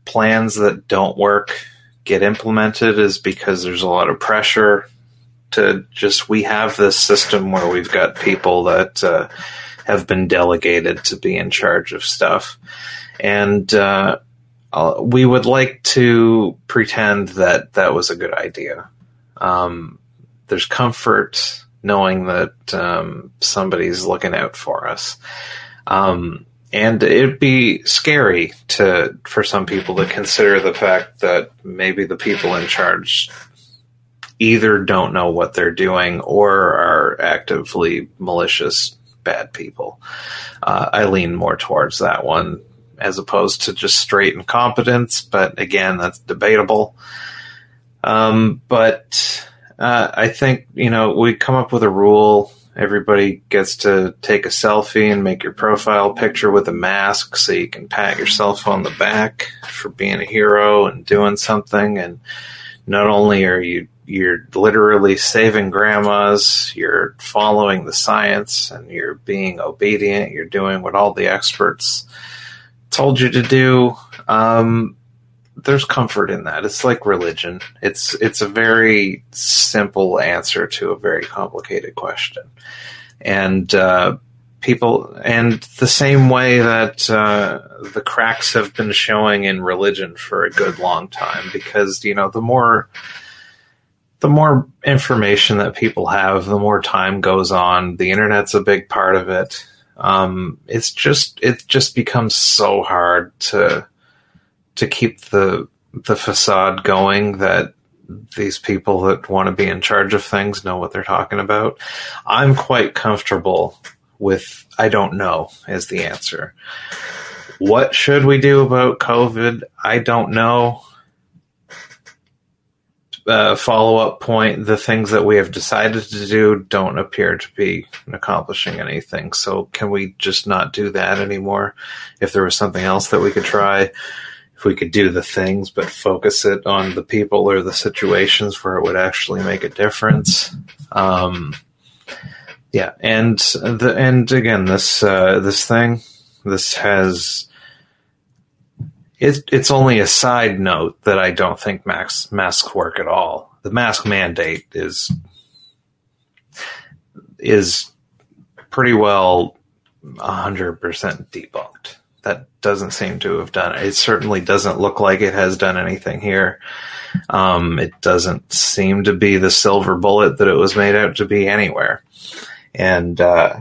Speaker 5: plans that don't work get implemented is because there's a lot of pressure to just, we have this system where we've got people that uh, have been delegated to be in charge of stuff. And uh, we would like to pretend that that was a good idea. Um, there's comfort knowing that um, somebody's looking out for us. Um, and it'd be scary to for some people to consider the fact that maybe the people in charge either don't know what they're doing or are actively malicious, bad people. Uh, I lean more towards that one as opposed to just straight incompetence. But again, that's debatable. Um, but uh, I think, you know, we come up with a rule. Everybody gets to take a selfie and make your profile picture with a mask so you can pat yourself on the back for being a hero and doing something. And not only are you you're literally saving grandmas, you're following the science, and you're being obedient, you're doing what all the experts told you to do. Um, there's comfort in that. It's like religion. It's it's a very simple answer to a very complicated question. And uh, people, and the same way that uh, the cracks have been showing in religion for a good long time, because, you know, the more the more information that people have, the more time goes on. The internet's a big part of it. Um, it's just it just becomes so hard to to keep the the facade going that these people that want to be in charge of things know what they're talking about. I'm quite comfortable with I don't know as the answer. What should we do about COVID? I don't know. Uh, follow-up point, the things that we have decided to do don't appear to be accomplishing anything. So can we just not do that anymore? If there was something else that we could try, if we could do the things but focus it on the people or the situations where it would actually make a difference. Um, yeah, and the and again, this uh, this thing, this has... It's, it's only a side note that I don't think masks, masks work at all. The mask mandate is is pretty well one hundred percent debunked. That doesn't seem to have done it. It certainly doesn't look like it has done anything here. Um, it doesn't seem to be the silver bullet that it was made out to be anywhere. And uh,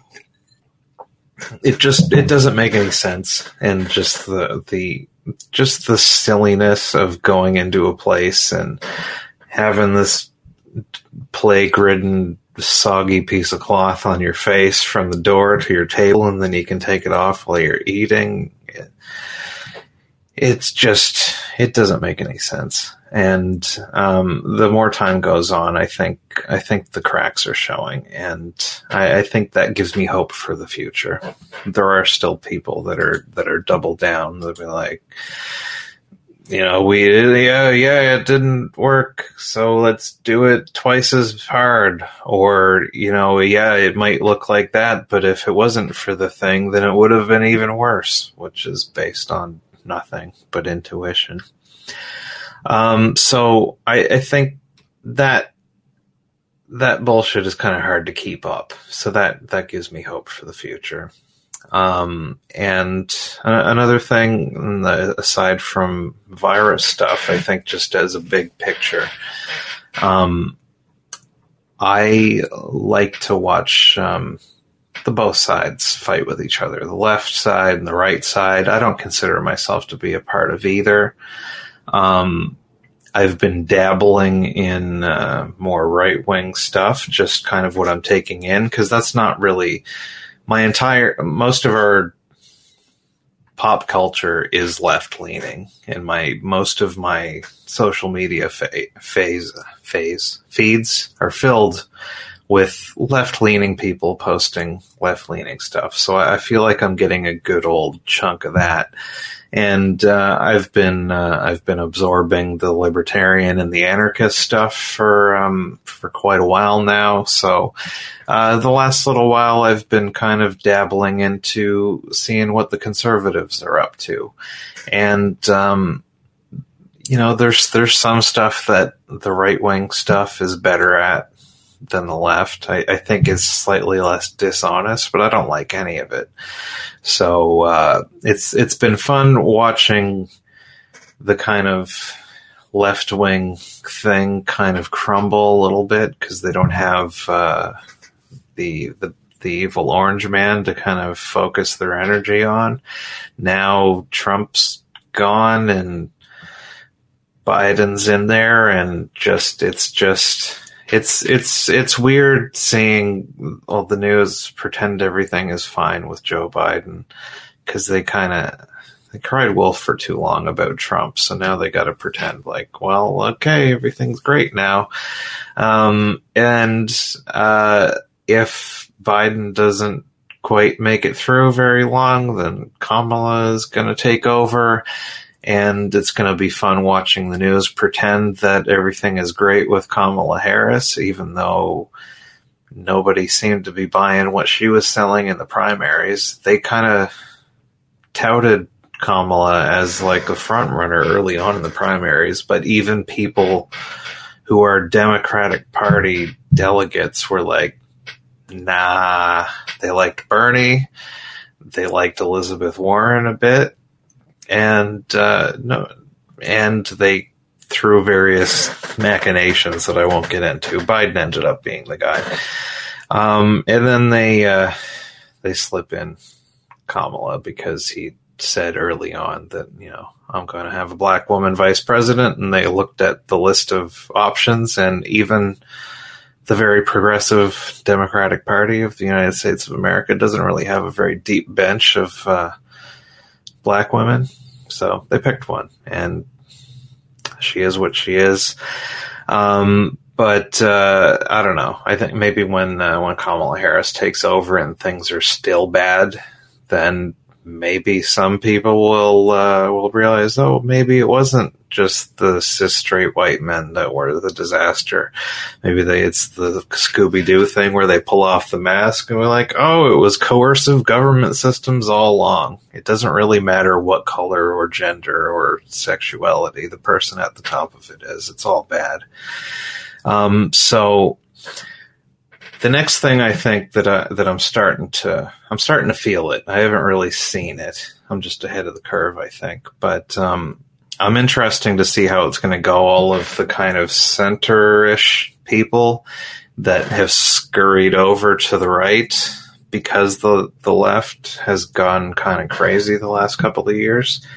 Speaker 5: it just it doesn't make any sense. And just the the just the silliness of going into a place and having this plague-ridden, soggy piece of cloth on your face from the door to your table, and then you can take it off while you're eating. It, it's just, it doesn't make any sense. And um, the more time goes on, I think I think the cracks are showing, and I, I think that gives me hope for the future. There are still people that are that are double down. They'll be like, you know, we yeah yeah it didn't work, so let's do it twice as hard. Or, you know, yeah, it might look like that, but if it wasn't for the thing, then it would have been even worse, which is based on nothing but intuition. Um, so I, I think that that bullshit is kind of hard to keep up. So that, that gives me hope for the future. Um, and another thing, aside from virus stuff, I think just as a big picture, um, I like to watch um, the both sides fight with each other, the left side and the right side. I don't consider myself to be a part of either. Um, I've been dabbling in uh, more right-wing stuff, just kind of what I'm taking in, because that's not really my entire, most of our pop culture is left-leaning, and my most of my social media fa- phase, phase feeds are filled with left-leaning people posting left-leaning stuff. So I feel like I'm getting a good old chunk of that. And uh, I've been uh, I've been absorbing the libertarian and the anarchist stuff for um, for quite a while now. So uh, the last little while, I've been kind of dabbling into seeing what the conservatives are up to, and um, you know, there's there's some stuff that the right wing stuff is better at than the left. I, I think it's slightly less dishonest, but I don't like any of it. So uh, it's it's been fun watching the kind of left wing thing kind of crumble a little bit because they don't have uh, the the the evil orange man to kind of focus their energy on. Now Trump's gone and Biden's in there, and just it's just. It's it's it's weird seeing all the news pretend everything is fine with Joe Biden because they kind of they cried wolf for too long about Trump, so now they got to pretend like, well, okay, everything's great now. Um, and uh, if Biden doesn't quite make it through very long, then Kamala is going to take over. And it's going to be fun watching the news pretend that everything is great with Kamala Harris, even though nobody seemed to be buying what she was selling in the primaries. They kind of touted Kamala as like a front runner early on in the primaries, but even people who are Democratic Party delegates were like, nah, they liked Bernie. They liked Elizabeth Warren a bit. And uh, no, and they, through various machinations that I won't get into, Biden ended up being the guy. Um, and then they uh, they slip in Kamala because he said early on that, you know, I'm going to have a black woman vice president. And they looked at the list of options, and even the very progressive Democratic Party of the United States of America doesn't really have a very deep bench of uh, black women. So they picked one, and she is what she is. Um, but uh, I don't know. I think maybe when uh, when Kamala Harris takes over and things are still bad, then maybe some people will uh, will realize, oh, maybe it wasn't just the cis straight white men that were the disaster. Maybe they it's the Scooby-Doo thing where they pull off the mask and we're like, oh, it was coercive government systems all along. It doesn't really matter what color or gender or sexuality the person at the top of it is. It's all bad. Um, so the next thing I think that I, that I'm starting to I'm starting to feel it. I haven't really seen it. I'm just ahead of the curve, I think. But um, I'm interesting to see how it's going to go. All of the kind of center-ish people that have scurried over to the right because the the left has gone kind of crazy the last couple of years.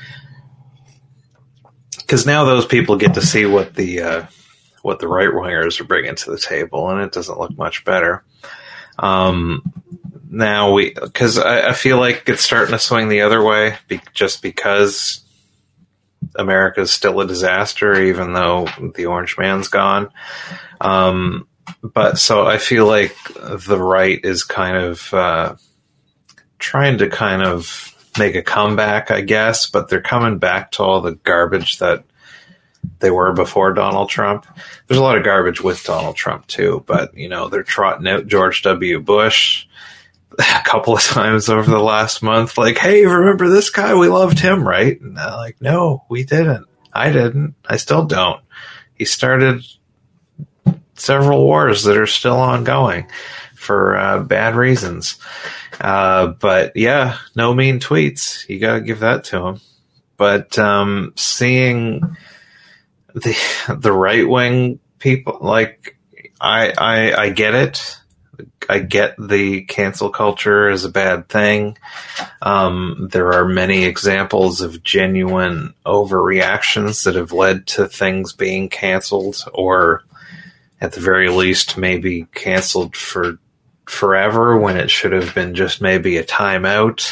Speaker 5: Because now those people get to see what the uh, what the right wingers are bringing to the table, and it doesn't look much better. Um, now we, because I, I feel like it's starting to swing the other way, be, just because America is still a disaster, even though the orange man's gone. Um, but so I feel like the right is kind of uh, trying to kind of make a comeback, I guess, but they're coming back to all the garbage that they were before Donald Trump. There's a lot of garbage with Donald Trump too, but you know, they're trotting out George W. Bush a couple of times over the last month. Like, hey, remember this guy? We loved him, right? And they're like, no, we didn't. I didn't. I still don't. He started several wars that are still ongoing for uh, bad reasons. Uh, but yeah, no mean tweets. You got to give that to him. But um, seeing the the right wing people, like I, I I get it. I get the cancel culture is a bad thing. Um, there are many examples of genuine overreactions that have led to things being canceled, or at the very least, maybe canceled for forever when it should have been just maybe a timeout.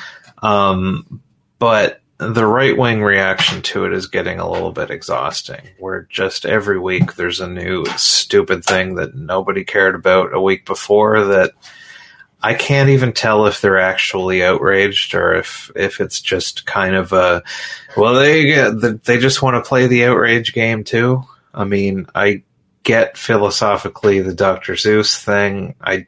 Speaker 5: Um, but the right-wing reaction to it is getting a little bit exhausting, where just every week there's a new stupid thing that nobody cared about a week before that I can't even tell if they're actually outraged or if, if it's just kind of a, well, they they just want to play the outrage game too. I mean, I get philosophically the Doctor Seuss thing, I,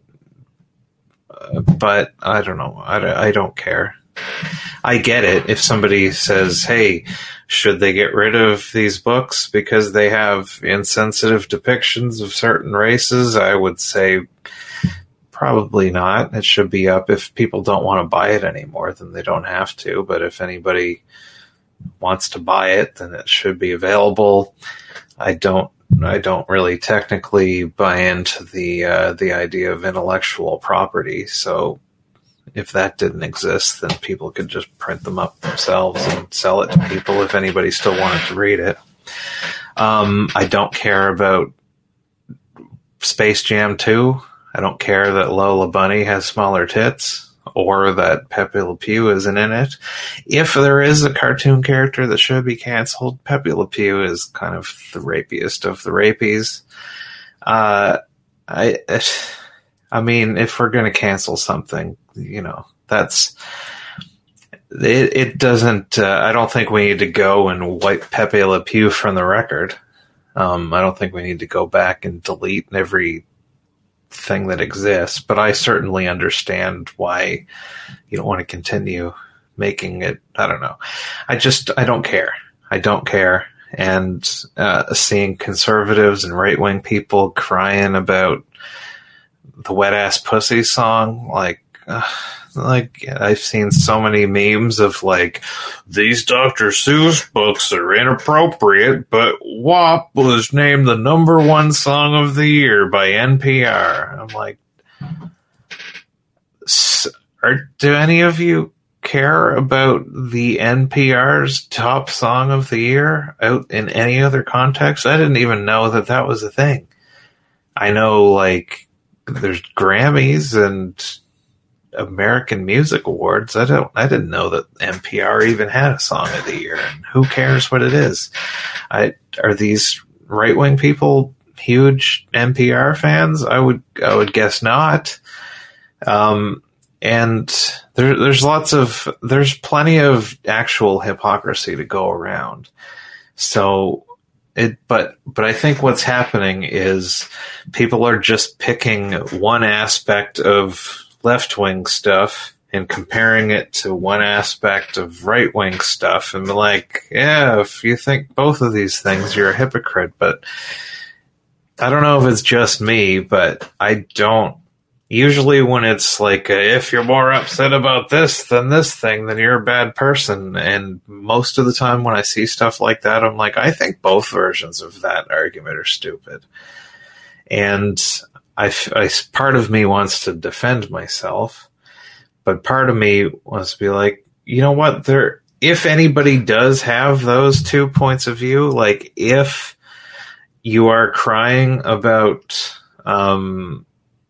Speaker 5: uh, but I don't know. I, I don't care. I get it if somebody says, hey, should they get rid of these books because they have insensitive depictions of certain races? I would say probably not. It should be up. If people don't want to buy it anymore, then they don't have to. But if anybody wants to buy it, then it should be available. I don't I don't really technically buy into the uh, the idea of intellectual property. So if that didn't exist, then people could just print them up themselves and sell it to people if anybody still wanted to read it. Um, I don't care about Space Jam two. I don't care that Lola Bunny has smaller tits or that Pepe Le Pew isn't in it. If there is a cartoon character that should be canceled, Pepe Le Pew is kind of the rapiest of the rapies. Uh, I, I mean, if we're going to cancel something, you know, that's, it, it doesn't, uh, I don't think we need to go and wipe Pepe Le Pew from the record. Um, I don't think we need to go back and delete every thing that exists, but I certainly understand why you don't want to continue making it. I don't know. I just, I don't care. I don't care. And uh, seeing conservatives and right-wing people crying about the Wet Ass Pussy song, like, uh, like I've seen so many memes of like, these Doctor Seuss books are inappropriate, but W A P was named the number one song of the year by N P R. I'm like, are, do any of you care about the N P R's top song of the year out in any other context? I didn't even know that that was a thing. I know, like, there's Grammys and American Music Awards. I don't. I didn't know that N P R even had a song of the year. And who cares what it is? I are these right wing people huge N P R fans? I would. I would guess not. Um, and there, there's lots of. There's plenty of actual hypocrisy to go around. So. It, but but I think what's happening is people are just picking one aspect of left-wing stuff and comparing it to one aspect of right-wing stuff and be like, yeah, if you think both of these things, you're a hypocrite. But I don't know if it's just me, but I don't. Usually when it's like, uh, if you're more upset about this than this thing, then you're a bad person. And most of the time when I see stuff like that, I'm like, I think both versions of that argument are stupid. And I, I, part of me wants to defend myself, but part of me wants to be like, you know what? There, if anybody does have those two points of view, like if you are crying about um,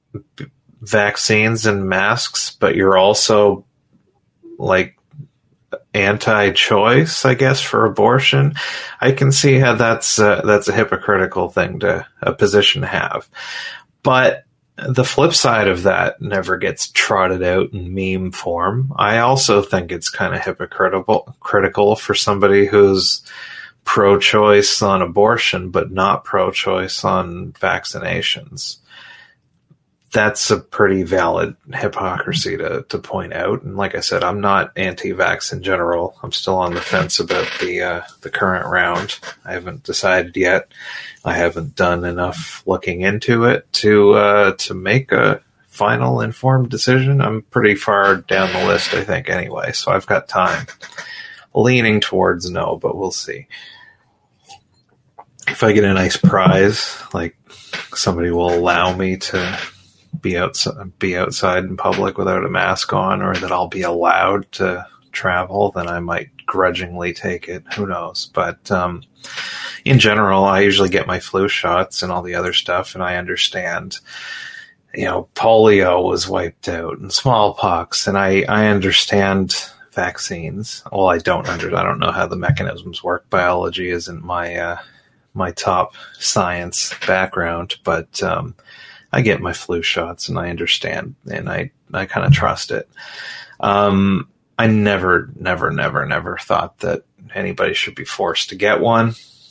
Speaker 5: vaccines and masks, but you're also like anti-choice, I guess, for abortion, I can see how that's uh, that's a hypocritical thing to a position to have. But the flip side of that never gets trotted out in meme form. I also think it's kind of hypocritical critical for somebody who's pro-choice on abortion but not pro-choice on vaccinations. That's a pretty valid hypocrisy to, to point out. And like I said, I'm not anti-vax in general. I'm still on the fence about the uh, the current round. I haven't decided yet. I haven't done enough looking into it to uh, to make a final informed decision. I'm pretty far down the list, I think, anyway, so I've got time. Leaning towards no, but we'll see. If I get a nice prize, like somebody will allow me to be outside, be outside in public without a mask on, or that I'll be allowed to travel, then I might grudgingly take it. Who knows? But um, in general, I usually get my flu shots and all the other stuff, and I understand, you know, polio was wiped out and smallpox, and I, I understand vaccines. Well, I don't under, I don't know how the mechanisms work. Biology isn't my uh, my top science background, but um, I get my flu shots and I understand and I, I kind of trust it. Um, I never, never, never, never thought that anybody should be forced to get one.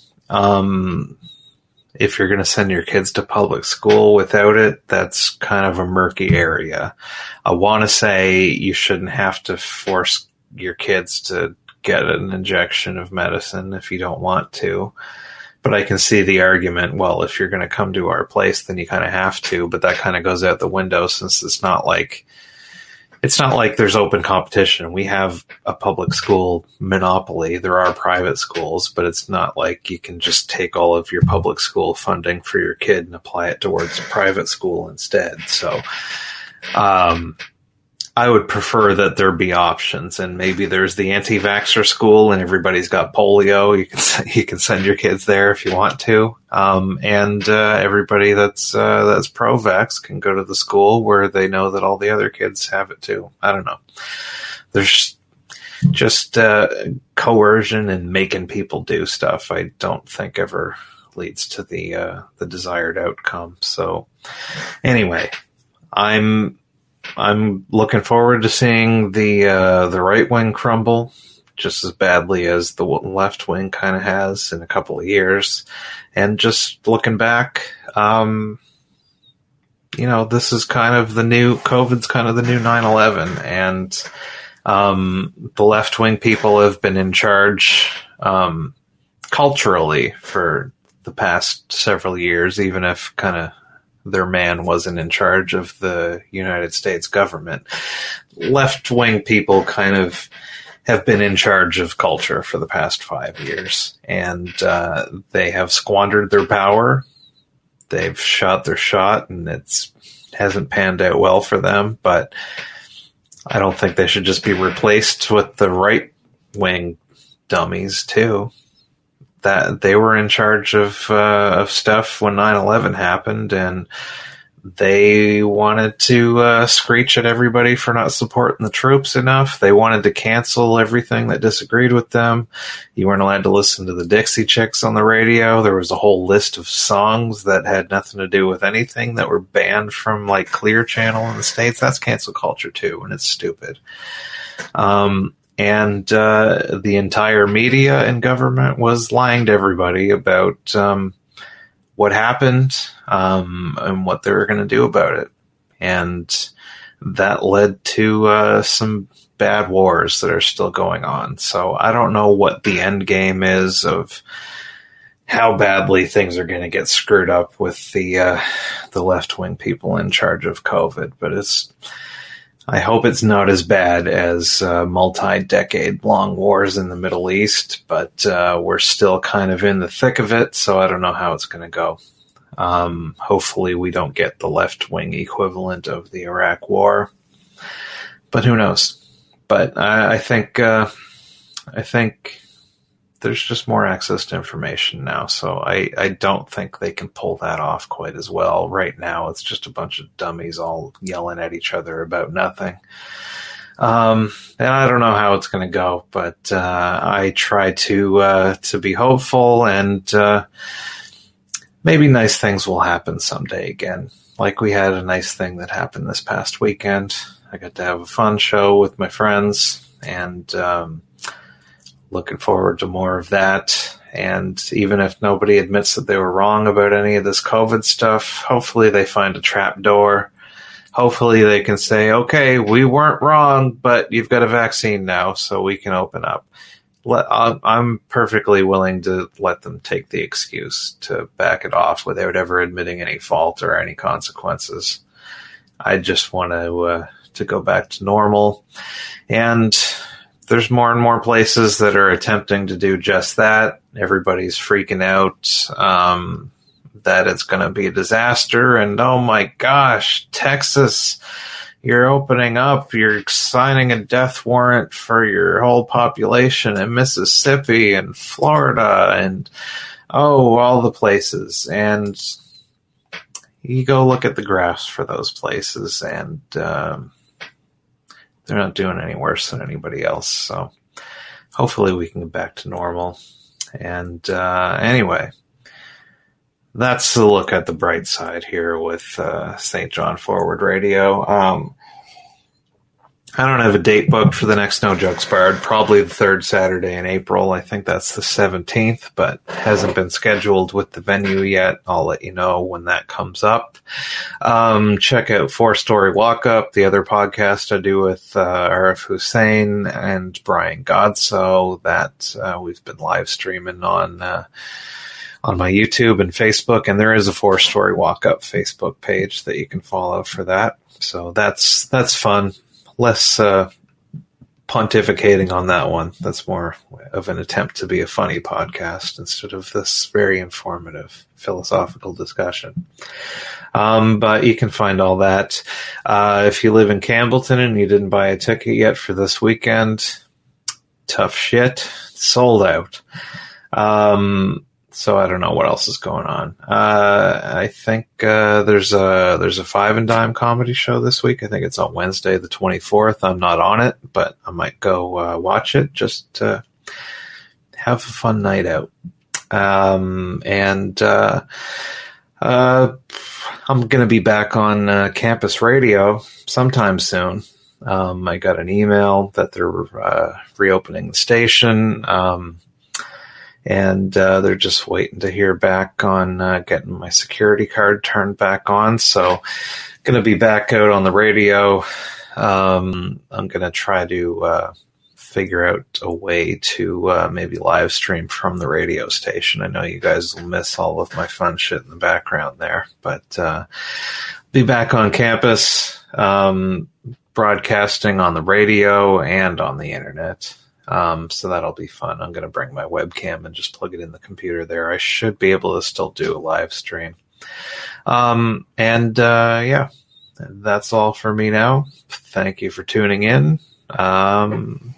Speaker 5: Um, if you're going to send your kids to public school without it, that's kind of a murky area. I want to say you shouldn't have to force your kids to get an injection of medicine if you don't want to. But I can see the argument, well, if you're going to come to our place, then you kind of have to. But that kind of goes out the window since it's not like it's not like there's open competition. We have a public school monopoly. There are private schools, but it's not like you can just take all of your public school funding for your kid and apply it towards a private school instead. So um, I would prefer that there be options, and maybe there's the anti-vaxxer school and everybody's got polio. You can you can send your kids there if you want to, um, and uh, everybody that's uh, that's pro-vax can go to the school where they know that all the other kids have it too. I don't know. There's just uh, coercion and making people do stuff. I don't think ever leads to the uh, the desired outcome. So anyway, I'm. I'm looking forward to seeing the uh, the right wing crumble just as badly as the left wing kind of has in a couple of years. And just looking back, um, you know, this is kind of the new COVID's kind of the new nine eleven, and um, the left wing people have been in charge um, culturally for the past several years, even if kind of their man wasn't in charge of the United States government. Left-wing people kind of have been in charge of culture for the past five years, and uh, they have squandered their power. They've shot their shot, and it's hasn't panned out well for them, but I don't think they should just be replaced with the right-wing dummies, too. That they were in charge of uh, of stuff when nine eleven happened, and they wanted to uh, screech at everybody for not supporting the troops enough. They wanted to cancel everything that disagreed with them. You weren't allowed to listen to the Dixie Chicks on the radio. There was a whole list of songs that had nothing to do with anything that were banned from like Clear Channel in the States. That's cancel culture too, and it's stupid. Um, And uh, the entire media and government was lying to everybody about um, what happened um, and what they were going to do about it. And that led to uh, some bad wars that are still going on. So I don't know what the end game is of how badly things are going to get screwed up with the uh, the left-wing people in charge of COVID. But it's... I hope it's not as bad as uh, multi-decade-long wars in the Middle East, but uh, we're still kind of in the thick of it, so I don't know how it's going to go. Um, hopefully we don't get the left-wing equivalent of the Iraq War, but who knows? But I, I think uh, I think there's just more access to information now, so I, I don't think they can pull that off quite as well. Right now, it's just a bunch of dummies all yelling at each other about nothing. Um, and I don't know how it's going to go, but uh, I try to uh, to be hopeful, and uh, maybe nice things will happen someday again. Like we had a nice thing that happened this past weekend. I got to have a fun show with my friends, and um, looking forward to more of that. And even if nobody admits that they were wrong about any of this COVID stuff, hopefully they find a trap door. Hopefully they can say, okay, we weren't wrong, but you've got a vaccine now, so we can open up. Let, I'm perfectly willing to let them take the excuse to back it off without ever admitting any fault or any consequences. I just want to uh, to go back to normal. And there's more and more places that are attempting to do just that. Everybody's freaking out um, that it's going to be a disaster. And oh my gosh, Texas, you're opening up. You're signing a death warrant for your whole population in Mississippi and Florida and, oh, all the places. And you go look at the graphs for those places, and um, they're not doing any worse than anybody else. So hopefully we can get back to normal. And uh, anyway, that's the look at the bright side here with uh, Saint John Forward Radio. Um, I don't have a date booked for the next No Jokes Barred. Probably the third Saturday in April. I think that's the seventeenth, but hasn't been scheduled with the venue yet. I'll let you know when that comes up. Um, check out Four Story Walk Up, the other podcast I do with uh, Arif Hussein and Brian Godso that uh, we've been live streaming on uh, on my YouTube and Facebook. And there is a Four Story Walk Up Facebook page that you can follow for that. So that's that's fun. Less uh, pontificating on that one. That's more of an attempt to be a funny podcast instead of this very informative philosophical discussion. Um, but you can find all that. Uh, if you live in Campbellton and you didn't buy a ticket yet for this weekend, tough shit. Sold out. Um, So I don't know what else is going on. Uh, I think uh, there's a there's a Five and Dime comedy show this week. I think it's on Wednesday the twenty-fourth. I'm not on it, but I might go uh, watch it just to have a fun night out. Um, and uh, uh, I'm going to be back on uh, campus radio sometime soon. Um, I got an email that they're uh, reopening the station. Um, And uh, they're just waiting to hear back on uh, getting my security card turned back on. So going to be back out on the radio. Um, I'm going to try to uh, figure out a way to uh, maybe live stream from the radio station. I know you guys will miss all of my fun shit in the background there. But uh, be back on campus, um, broadcasting on the radio and on the internet. Um, so that'll be fun. I'm going to bring my webcam and just plug it in the computer there. I should be able to still do a live stream. Um, and, uh, yeah, that's all for me now. Thank you for tuning in. Um,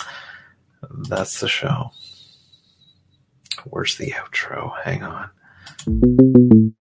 Speaker 5: that's the show. Where's the outro? Hang on.